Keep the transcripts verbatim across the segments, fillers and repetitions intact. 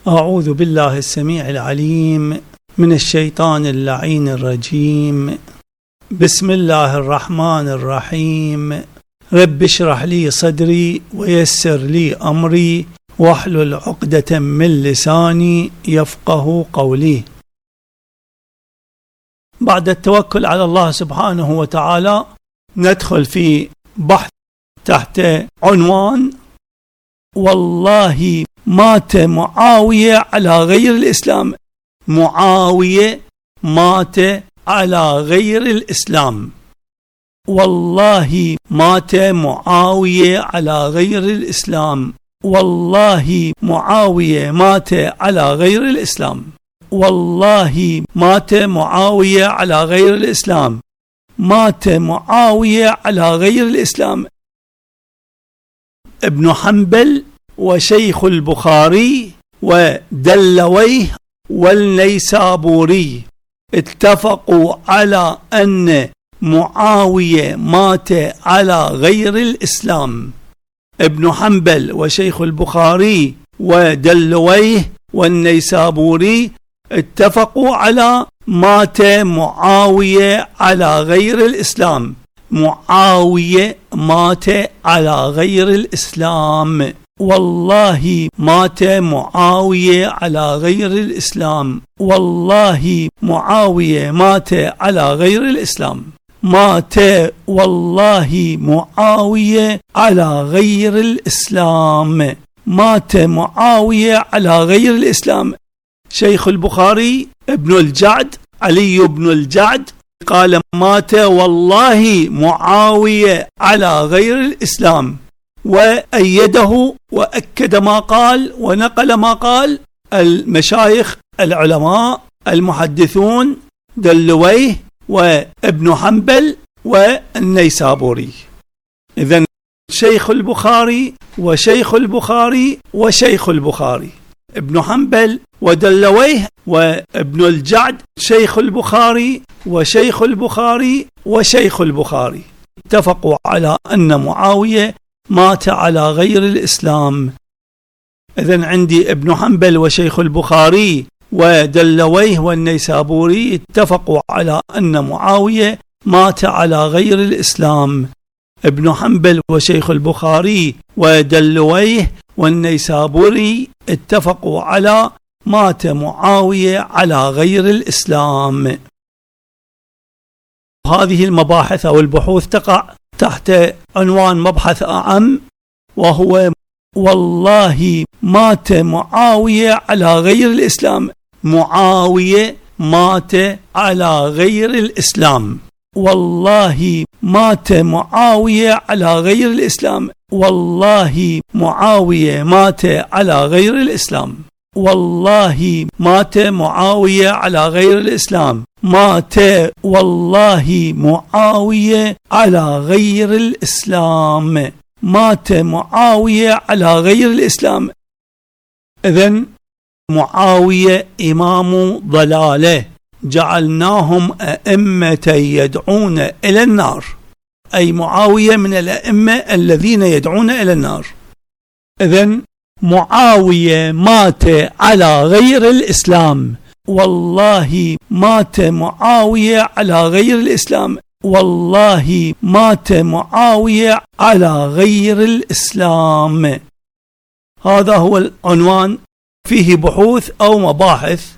أعوذ بالله السميع العليم من الشيطان اللعين الرجيم. بسم الله الرحمن الرحيم. رب اشرح لي صدري ويسر لي أمري واحلل عقدة من لساني يفقه قولي. بعد التوكل على الله سبحانه وتعالى ندخل في بحث تحت عنوان والله مات معاوية على غير الإسلام. معاوية مات على غير الإسلام. والله مات معاوية على غير الإسلام. والله معاوية مات على غير الإسلام. والله مات معاوية على غير الإسلام. مات معاوية على غير الإسلام. ابن حنبل وشيخ البخاري ودلويه والنيسابوري اتفقوا على أن معاوية مات على غير الإسلام. ابن حنبل وشيخ البخاري ودلويه والنيسابوري اتفقوا على مات معاوية على غير الإسلام. معاوية مات على غير الإسلام. والله مات معاوية على غير الإسلام. والله معاوية مات على غير الإسلام. مات والله معاوية على غير الإسلام. مات معاوية على غير الإسلام. شيخ البخاري ابن الجعد علي بن الجعد قال مات والله معاوية على غير الإسلام، وأيده وأكد ما قال ونقل ما قال المشايخ العلماء المحدثون دلويه وابن حنبل والنيسابوري. إذن شيخ البخاري وشيخ البخاري وشيخ البخاري ابن حنبل ودلويه وابن الجعد شيخ البخاري وشيخ البخاري وشيخ البخاري اتفقوا على أن معاوية مات على غير الإسلام. إذن عندي ابن حنبل وشيخ البخاري ودلويه والنيسابوري اتفقوا على أن معاوية مات على غير الإسلام. ابن حنبل وشيخ البخاري ودلويه والنيسابوري اتفقوا على مات معاوية على غير الإسلام. هذه المباحث أو البحوث تقع تحت عنوان مبحث أعم، وهو والله مات معاوية على غير الإسلام. معاوية مات على غير الإسلام. والله مات معاوية على غير الإسلام. والله معاوية مات على غير الإسلام. والله مات معاوية على غير الإسلام. مات والله معاوية على غير الإسلام. مات معاوية على غير الإسلام. إذن معاوية إمام ضلاله جعلناهم أئمة يدعون إلى النار، أي معاوية من الأئمة الذين يدعون إلى النار. إذن معاوية مات على غير الإسلام. والله مات معاوية على غير الإسلام. والله مات معاوية على غير الإسلام. هذا هو العنوان، فيه بحوث أو مباحث.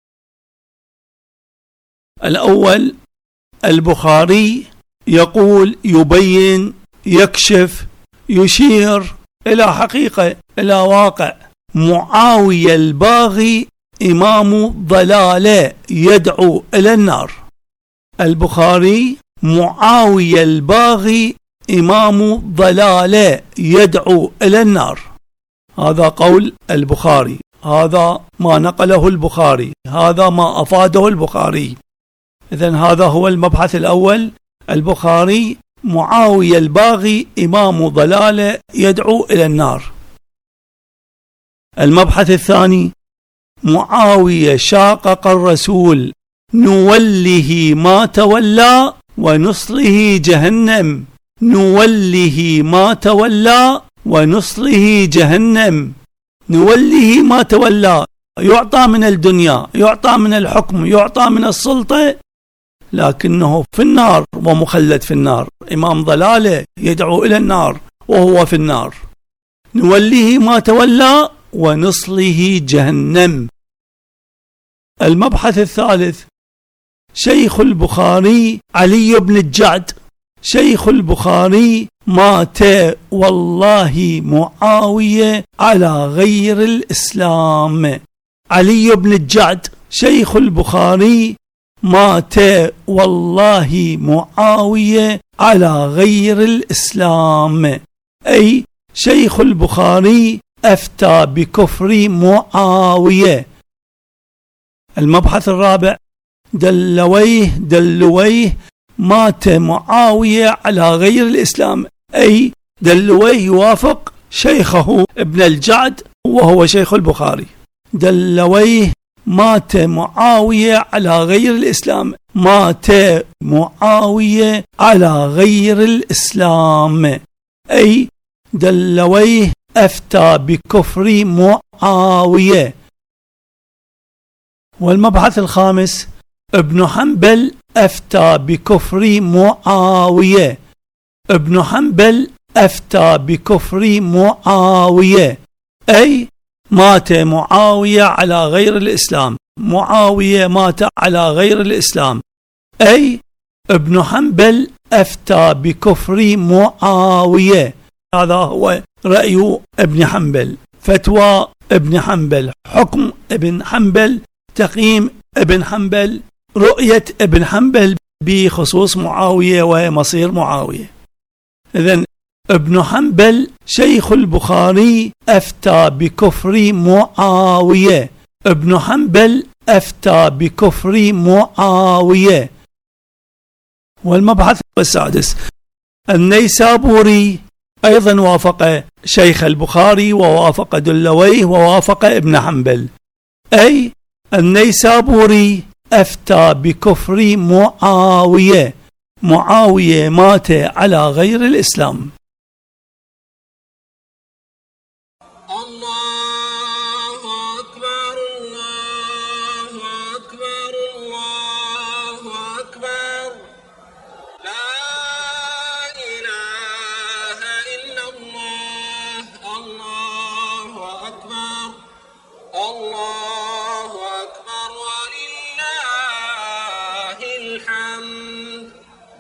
الأول البخاري يقول يبين يكشف يشير إلى حقيقة إلى واقع معاوية الباغي إمام ضلالة يدعو إلى النار. البخاري معاوية الباغي إمام ضلالة يدعو إلى النار. هذا قول البخاري، هذا ما نقله البخاري، هذا ما أفاده البخاري. إذن هذا هو المبحث الأول. البخاري معاوية الباغي إمام ضلالة يدعو إلى النار. المبحث الثاني معاوية شاقق الرسول نوله ما تولى ونصله جهنم. نوله ما تولى ونصله جهنم. نوليه ما تولى، يعطى من الدنيا، يعطى من الحكم، يعطى من السلطة، لكنه في النار ومخلد في النار، إمام ضلالة يدعو إلى النار وهو في النار. نوليه ما تولى ونصله جهنم. المبحث الثالث: شيخ البخاري علي بن الجعد. شيخ البخاري مات والله معاوية على غير الإسلام. علي بن الجعد شيخ البخاري مات والله معاوية على غير الإسلام، أي شيخ البخاري أفتى بكفر معاوية. المبحث الرابع: دلويه دلويه مات معاوية على غير الإسلام، أي دلويه يوافق شيخه ابن الجعد وهو شيخ البخاري. دلويه مات معاوية على غير الإسلام، مات معاوية على غير الإسلام، أي دلويه أفتى بكفر معاوية. والمبحث الخامس: ابن حنبل أفتى بكفر معاوية. ابن حنبل أفتى بكفر معاوية، أي مات معاوية على غير الإسلام. معاوية مات على غير الإسلام، أي ابن حنبل أفتى بكفر معاوية. هذا هو رأي ابن حنبل، فتوى ابن حنبل، حكم ابن حنبل، تقييم ابن حنبل، رؤية ابن حنبل بخصوص معاوية ومصير معاوية. إذن ابن حنبل شيخ البخاري أفتى بكفر معاوية. ابن حنبل أفتى بكفر معاوية. والمبحث السادس: النيسابوري أيضا وافق شيخ البخاري ووافق دلويه ووافق ابن حنبل، أي النيسابوري أفتى بكفر معاوية. معاوية مات على غير الإسلام. الله أكبر الله أكبر الله أكبر، لا إله إلا الله. الله أكبر الله أكبر ولله الحمد.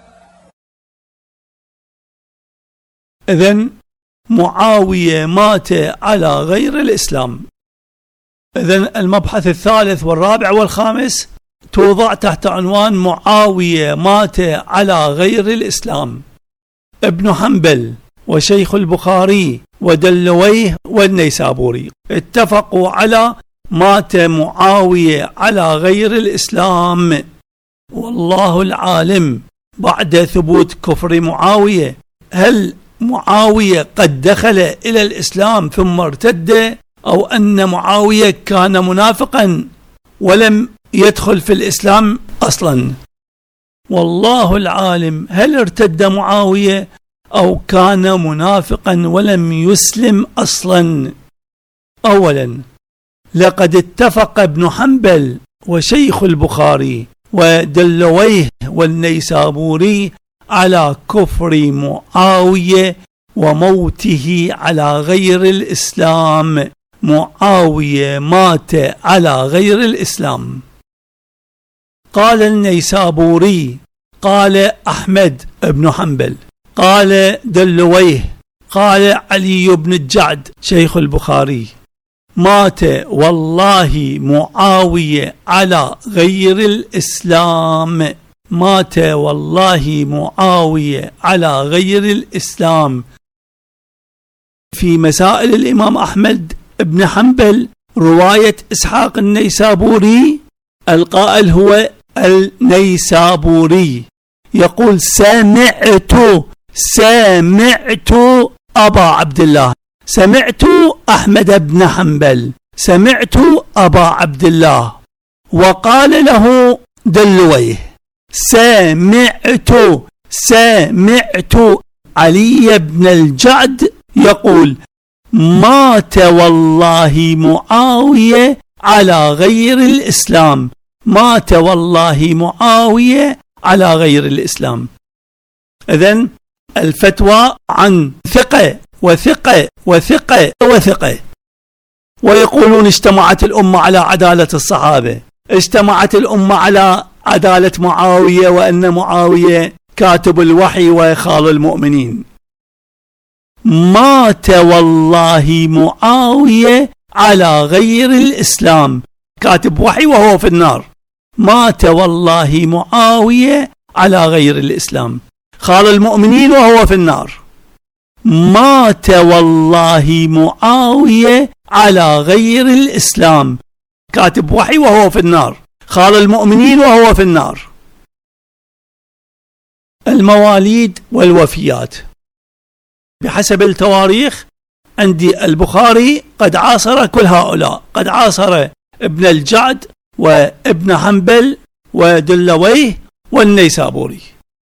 إذن معاوية مات على غير الإسلام. إذن المبحث الثالث والرابع والخامس توضع تحت عنوان معاوية مات على غير الإسلام. ابن حنبل وشيخ البخاري ودلويه والنيسابوري اتفقوا على مات معاوية على غير الإسلام، والله العالم بعد ثبوت كفر معاوية هل معاوية قد دخل إلى الإسلام ثم ارتد، أو أن معاوية كان منافقا ولم يدخل في الإسلام أصلا. والله العالم هل ارتد معاوية أو كان منافقا ولم يسلم أصلا. أولا، لقد اتفق ابن حنبل وشيخ البخاري ودلويه والنيسابوري على كفر معاوية وموته على غير الإسلام. معاوية مات على غير الإسلام. قال النيسابوري، قال أحمد بن حنبل، قال دلويه، قال علي بن الجعد شيخ البخاري: مات والله معاوية على غير الإسلام. مات والله معاوية على غير الإسلام. في مسائل الإمام أحمد بن حنبل رواية إسحاق النيسابوري، القائل هو النيسابوري، يقول: سمعت سمعت أبا عبد الله، سمعت أحمد بن حنبل، سمعت أبا عبد الله. وقال له دلويه: سمعت سمعت علي بن الجعد يقول: مات والله معاوية على غير الإسلام. مات والله معاوية على غير الإسلام. إذن الفتوى عن ثقة وثقة وثقة وثقة. ويقولون اجتمعت الأمة على عدالة الصحابة، اجتمعت الأمة على عدالة معاوية، وأن معاوية كاتب الوحي وخال المؤمنين. مات والله معاوية على غير الإسلام، كاتب وحي وهو في النار. مات والله معاوية على غير الإسلام، خال المؤمنين وهو في النار. مات والله معاوية على غير الإسلام، كاتب وحي وهو في النار، خال المؤمنين وهو في النار. المواليد والوفيات بحسب التواريخ عندي البخاري قد عاصر كل هؤلاء، قد عاصر ابن الجعد وابن حنبل ودلويه والنيسابوري.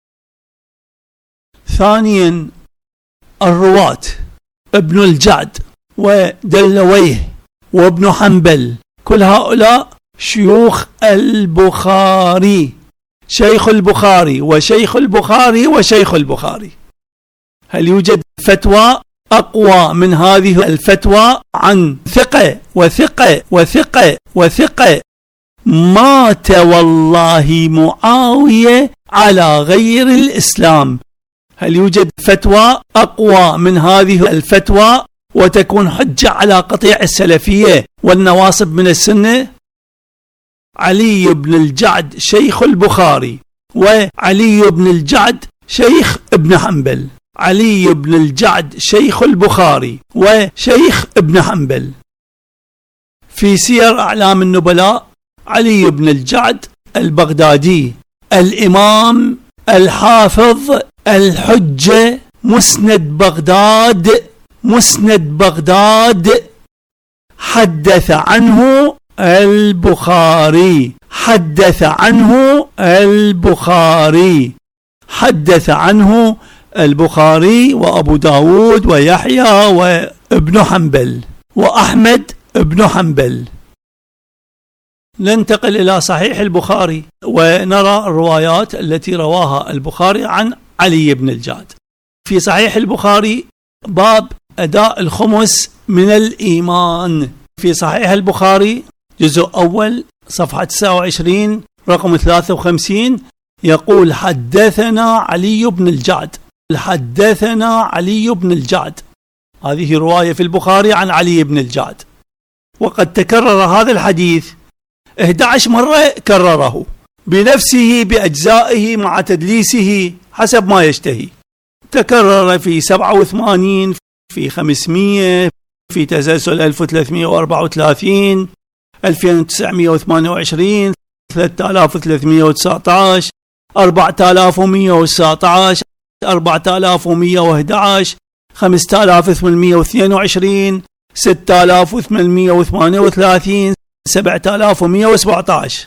ثانيا الرواة ابن الجعد ودلويه وابن حنبل، كل هؤلاء شيوخ البخاري، شيخ البخاري وشيخ البخاري وشيخ البخاري. هل يوجد فتوى أقوى من هذه الفتوى عن ثقة وثقة وثقة وثقة؟ مات والله معاوية على غير الإسلام. هل يوجد فتوى أقوى من هذه الفتوى وتكون حجة على قطيع السلفية والنواصب من السنة؟ علي بن الجعد شيخ البخاري، وعلي بن الجعد شيخ ابن حنبل. علي بن الجعد شيخ البخاري وشيخ ابن حنبل. في سير أعلام النبلاء علي بن الجعد البغدادي الإمام الحافظ الحجة مسند بغداد، مسند بغداد، حدث عنه البخاري، حدث عنه البخاري، حدث عنه البخاري وأبو داود ويحيى وابن حنبل وأحمد ابن حنبل. ننتقل إلى صحيح البخاري ونرى الروايات التي رواها البخاري عن علي بن الجعد. في صحيح البخاري باب أداء الخمس من الإيمان. في صحيح البخاري جزء أول صفحة تسعة وعشرين رقم ثلاثة وخمسين يقول حدثنا علي بن الجعد، حدثنا علي بن الجعد. هذه رواية في البخاري عن علي بن الجعد، وقد تكرر هذا الحديث أحد عشر مرة، كرره بنفسه بأجزائه مع تدليسه حسب ما يشتهي. تكرر في سبعة وثمانين، في خمسمائة، في تسلسل ألف وثلاثمائة وأربعة وثلاثين، ألفين وتسعمائة وثمانية وعشرين، ثلاثة آلاف وثلاثمائة وتسعة عشر، أربعة آلاف ومائة وتسعة عشر، أربعة آلاف ومائة وأحد عشر، خمسة آلاف وثمانمائة واثنين وعشرين، ستة آلاف وثمانمائة وثمانية وثلاثين، سبعة آلاف ومائة وسبعة عشر.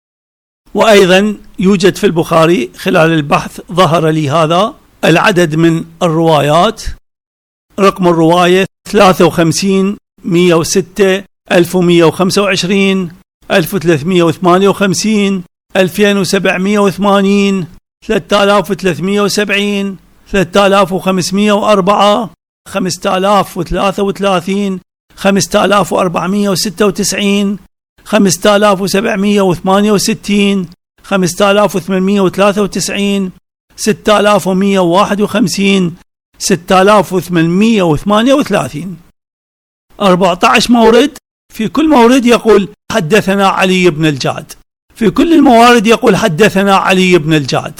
وأيضا يوجد في البخاري خلال البحث ظهر لي هذا العدد من الروايات. رقم الرواية ثلاثة وخمسين، مائة وستة، ألف ومائة وخمسة وعشرين، ألف وثلاثمائة وثمانية وخمسين، ألفين وسبعمائة وثمانين، ثلاثة آلاف وثلاثمائة وسبعين، ثلاثة آلاف وخمسمائة وأربعة، خمسة آلاف وثلاثة وثلاثين، خمسة آلاف وأربعمائة وستة وتسعين، خمسة آلاف وسبعمائة وثمانية وستين، خمسة آلاف وثمانمائة وثلاثة وتسعين، ستة آلاف ومائة وواحد وخمسين، ستة آلاف وثمانمائة وثمانية وثلاثين. أربعة عشر مورد، في كل مورد يقول حدثنا علي بن الجعد، في كل الموارد يقول حدثنا علي بن الجعد.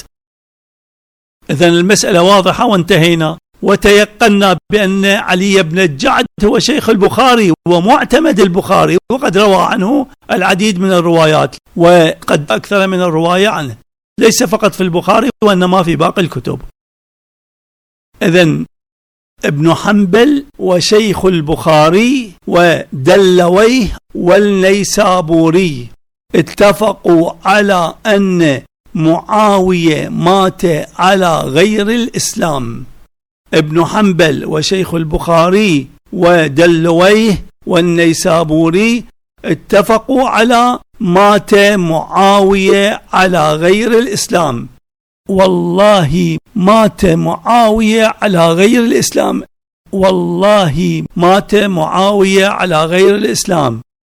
إذن المسألة واضحة وانتهينا، وتيقنا بأن علي بن الجعد هو شيخ البخاري ومعتمد البخاري، وقد روى عنه العديد من الروايات، وقد أكثر من الرواية عنه، ليس فقط في البخاري وإنما في باقي الكتب. إذن ابن حنبل وشيخ البخاري ودلويه والنيسابوري اتفقوا على أن معاوية مات على غير الإسلام. ابن حنبل وشيخ البخاري ودلويه والنيسابوري اتفقوا على مات معاوية على غير الإسلام. والله مات معاوية على غير الإسلام، والله مات معاوية على غير الإسلام.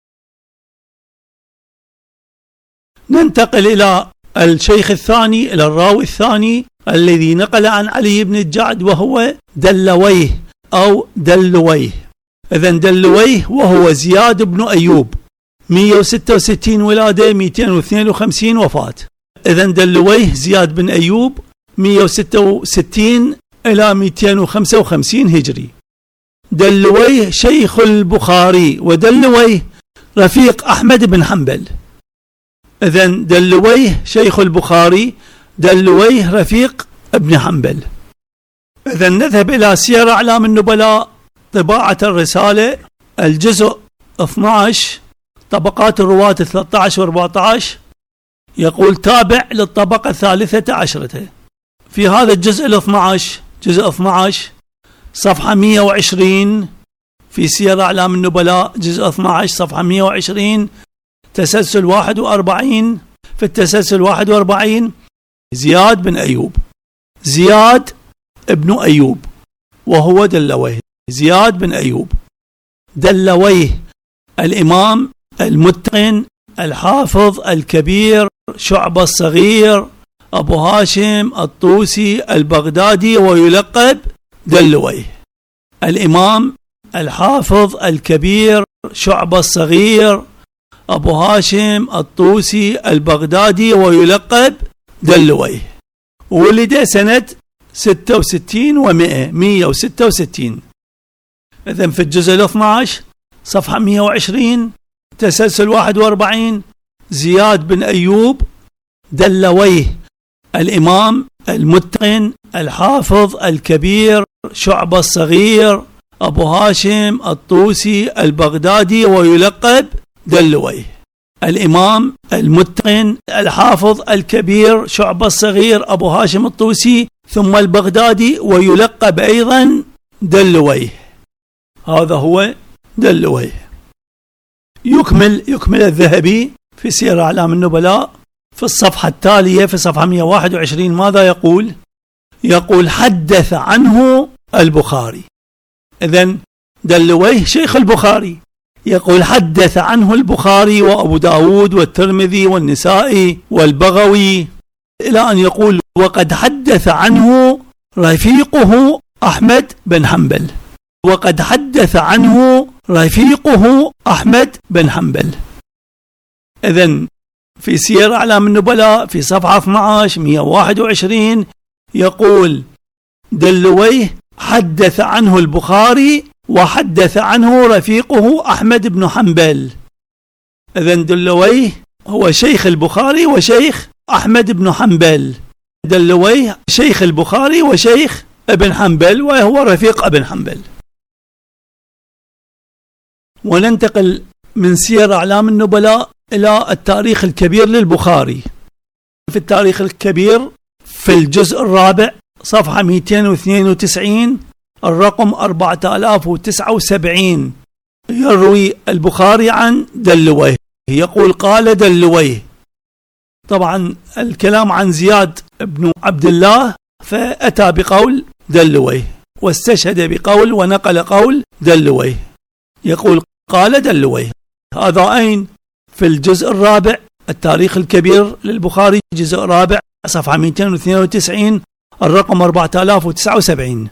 ننتقل إلى الشيخ الثاني، إلى الراوي الثاني الذي نقل عن علي بن الجعد، وهو دلويه أو دلويه. إذن دلويه وهو زياد بن أيوب، مئة وستة وستين ولادة، مئتين واثنين وخمسين وفاة. إذن دلويه زياد بن أيوب مئة وستة وستين إلى مئتين وخمسة وخمسين هجري. دلويه شيخ البخاري، ودلويه رفيق أحمد بن حنبل. إذن دلويه شيخ البخاري، دلويه رفيق ابن حنبل. إذن نذهب إلى سير أعلام النبلاء، طباعة الرسالة، الجزء اثني عشر، طبقات الرواة ثلاثة عشر وأربعة عشر. يقول تابع للطبقة الثالثة عشرة. في هذا الجزء الاثني عشر، جزء اثني عشر صفحة مئة وعشرين، في سير أعلام النبلاء جزء اثني عشر صفحة مئة وعشرين، تسلسل واحد وأربعين. في التسلسل واحد وأربعين زياد بن أيوب، زياد ابن أيوب وهو دلويه، زياد بن أيوب دلويه الإمام المتقن الحافظ الكبير شعبة الصغير أبو هاشم الطوسي البغدادي، ويلقب دلويه. الإمام الحافظ الكبير شعبة الصغير أبو هاشم الطوسي البغدادي، ويلقب دلويه. ولد سنة ستة وستين ومئة، مئة وستة وستين. إذن في الجزء الاثني عشر صفحة مئة وعشرين، تسلسل واحد وأربعين، زياد بن أيوب دلويه الإمام المتقن الحافظ الكبير شعبة الصغير أبو هاشم الطوسي البغدادي، ويلقب دلويه. الإمام المتقن الحافظ الكبير شعبة الصغير أبو هاشم الطوسي ثم البغدادي، ويلقب أيضا دلويه. هذا هو دلويه. يكمل يكمل الذهبي في سير أعلام النبلاء في الصفحة التالية، في صفحة مئة وواحد وعشرين، ماذا يقول؟ يقول حدث عنه البخاري. إذن دلويه شيخ البخاري، يقول حدث عنه البخاري وأبو داود والترمذي والنسائي والبغوي، إلى أن يقول وقد حدث عنه رفيقه أحمد بن حنبل، وقد حدث عنه رفيقه أحمد بن حنبل. إذن في سير أعلام النبلاء في صفحة اثني عشر مئة وواحد وعشرين يقول دلويه حدث عنه البخاري وحدث عنه رفيقه أحمد بن حنبل. إذن دلويه هو شيخ البخاري وشيخ أحمد بن حنبل. دلويه شيخ البخاري وشيخ ابن حنبل، وهو رفيق ابن حنبل. وننتقل من سير أعلام النبلاء إلى التاريخ الكبير للبخاري. في التاريخ الكبير في الجزء الرابع صفحة مئتين واثنين وتسعين، الرقم أربعة آلاف وتسعة وسبعين، يروي البخاري عن دلويه، يقول قال دلويه. طبعا الكلام عن زياد بن عبد الله، فأتى بقول دلويه واستشهد بقول ونقل قول دلويه. يقول قال دلويه. هذا أين؟ في الجزء الرابع التاريخ الكبير للبخاري، جزء رابع صفحة مئتين واثنين وتسعين، الرقم أربعة آلاف وتسعة وسبعين.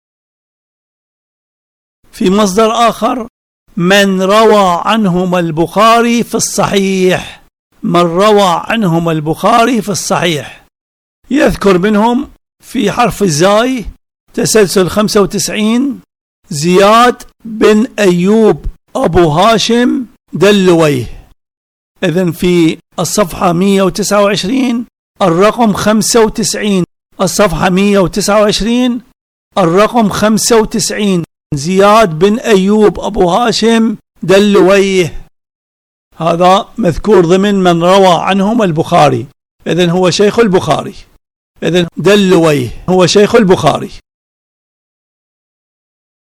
في مصدر آخر من روى عنهما البخاري في الصحيح، من روى عنهما البخاري في الصحيح، يذكر منهم في حرف الزاي تسلسل خمسة وتسعين زياد بن أيوب أبو هاشم دلويه. إذن في الصفحة مئة وتسعة وعشرين الرقم خمسة وتسعين، الصفحة مئة وتسعة وعشرين الرقم خمسة وتسعين زياد بن أيوب أبو هاشم دلويه. هذا مذكور ضمن من روى عنهم البخاري. إذن هو شيخ البخاري. إذن دلويه هو شيخ البخاري.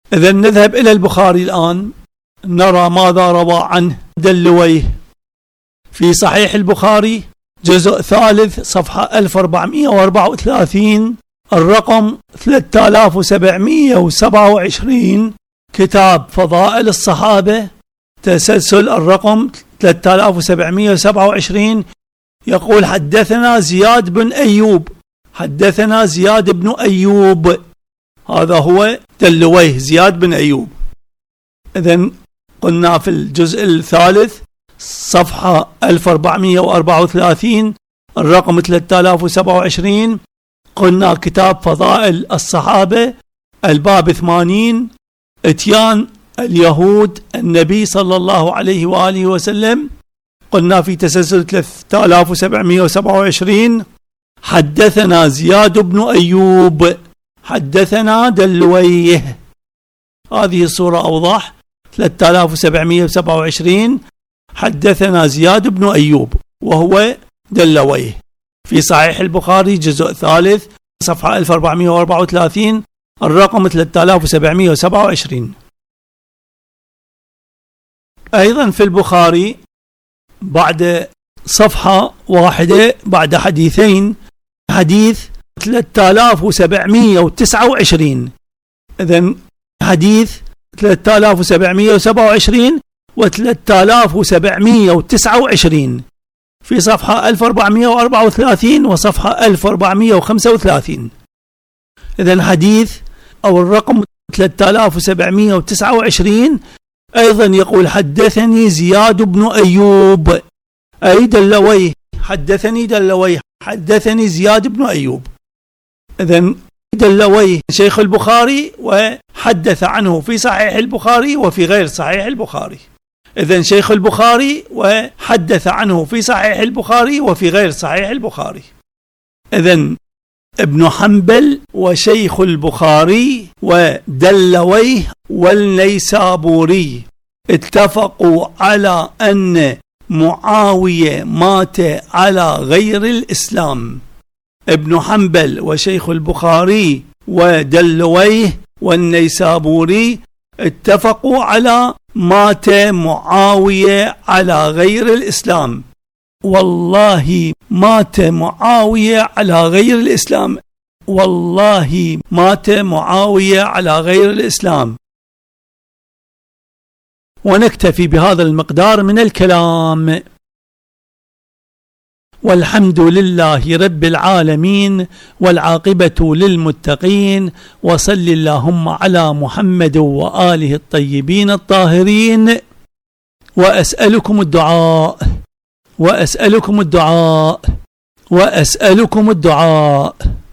إذا نذهب إلى البخاري الآن نرى ماذا روى عنه دلويه في صحيح البخاري جزء ثالث صفحة ألف وأربعمائة وأربعة وثلاثين الرقم ثلاثة آلاف وسبعمائة وسبعة وعشرين، كتاب فضائل الصحابة تسلسل الرقم ثلاثة آلاف وسبعمائة وسبعة وعشرين، يقول حدثنا زياد بن أيوب، حدثنا زياد بن أيوب، هذا هو دلويه زياد بن أيوب. إذن قلنا في الجزء الثالث صفحة ألف وأربعمائة وأربعة وثلاثين الرقم ثلاثة آلاف وسبعة وعشرين، قلنا كتاب فضائل الصحابة الباب ثمانين، اتيان اليهود النبي صلى الله عليه وآله وسلم، قلنا في تسلسل ثلاثة آلاف وسبعمائة وسبعة وعشرين حدثنا زياد بن أيوب، حدثنا دلويه، هذه الصورة أوضح. ثلاثة آلاف وسبعمائة وسبعة وعشرين حدثنا زياد بن أيوب وهو دلويه في صحيح البخاري جزء ثالث صفحة ألف وأربعمائة وأربعة وثلاثين الرقم ثلاثة آلاف وسبعمائة وسبعة وعشرين. أيضا في البخاري بعد صفحة واحدة بعد حديثين حديث ثلاثة آلاف وسبعمائة وتسعة وعشرين، إذن حديث ثلاثة آلاف وسبعمائة وسبعة وعشرين وثلاثة آلاف وسبعمائة وتسعة وعشرين في صفحة ألف وأربعمائة وأربعة وثلاثين وصفحة ألف وأربعمائة وخمسة وثلاثين. إذن حديث أو الرقم ثلاثة آلاف وسبعمائة وتسعة وعشرين أيضا يقول حدثني زياد بن أيوب، أي دلويه، حدثني دلويه، حدثني زياد بن أيوب. إذن دلويه شيخ البخاري وحدث عنه في صحيح البخاري وفي غير صحيح البخاري. إذن شيخ البخاري وحدث عنه في صحيح البخاري وفي غير صحيح البخاري. إذن ابن حنبل وشيخ البخاري ودلويه والنيسابوري اتفقوا على أن معاوية مات على غير الإسلام. ابن حنبل وشيخ البخاري ودلويه والنيسابوري اتفقوا على مات معاوية على غير الإسلام. والله مات معاوية على غير الإسلام، والله مات معاوية على غير الإسلام. ونكتفي بهذا المقدار من الكلام، والحمد لله رب العالمين، والعاقبة للمتقين، وصل اللهم على محمد وآله الطيبين الطاهرين. وأسألكم الدعاء وأسألكم الدعاء وأسألكم الدعاء